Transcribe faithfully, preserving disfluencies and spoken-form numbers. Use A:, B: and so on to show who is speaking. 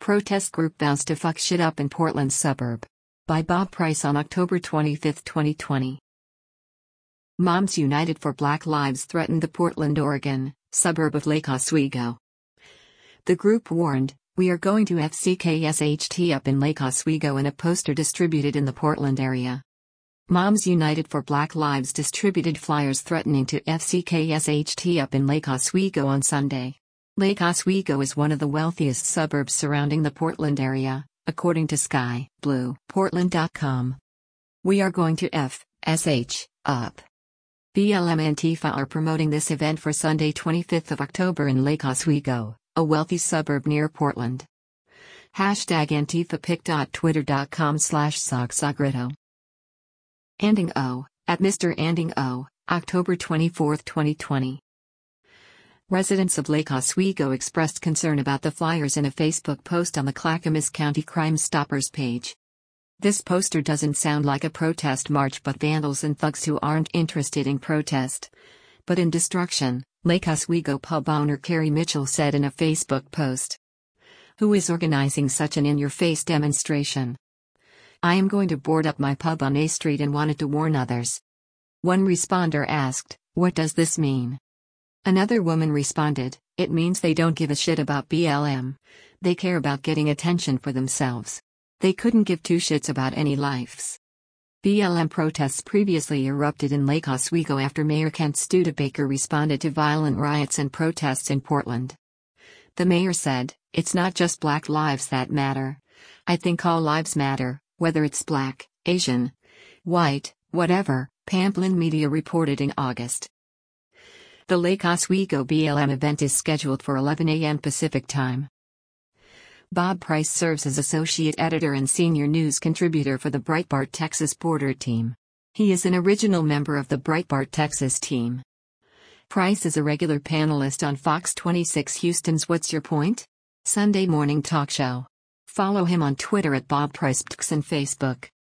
A: Protest group vows to fuck shit up in Portland suburb. By Bob Price on October twenty-fifth, twenty twenty. Moms United for Black Lives threatened the Portland, Oregon, suburb of Lake Oswego. The group warned, "We are going to F C K S H T up in Lake Oswego" in a poster distributed in the Portland area. Moms United for Black Lives distributed flyers threatening to F C K S H T up in Lake Oswego on Sunday. Lake Oswego is one of the wealthiest suburbs surrounding the Portland area, according to Sky Blue Portland dot com. "We are going to F S H up." B L M Antifa are promoting this event for Sunday twenty-fifth of October in Lake Oswego, a wealthy suburb near Portland. Hashtag AntifaPic.Twitter.com slash Sogsogrito. Anding O, at Mister Anding O, October twenty-fourth, twenty twenty. Residents of Lake Oswego expressed concern about the flyers in a Facebook post on the Clackamas County Crime Stoppers page. "This poster doesn't sound like a protest march but vandals and thugs who aren't interested in protest, but in destruction," Lake Oswego pub owner Carrie Mitchell said in a Facebook post. "Who is organizing such an in-your-face demonstration? I am going to board up my pub on A Street and wanted to warn others." One responder asked, "What does this mean?" Another woman responded, "It means they don't give a shit about B L M. They care about getting attention for themselves. They couldn't give two shits about any lives." B L M protests previously erupted in Lake Oswego after Mayor Kent Studebaker responded to violent riots and protests in Portland. The mayor said, "It's not just black lives that matter. I think all lives matter, whether it's black, Asian, white, whatever," Pamplin Media reported in August. The Lake Oswego B L M event is scheduled for eleven a m Pacific Time. Bob Price serves as associate editor and senior news contributor for the Breitbart Texas Border team. He is an original member of the Breitbart Texas team. Price is a regular panelist on Fox twenty-six Houston's What's Your Point? Sunday morning talk show. Follow him on Twitter at Bob Price and Facebook.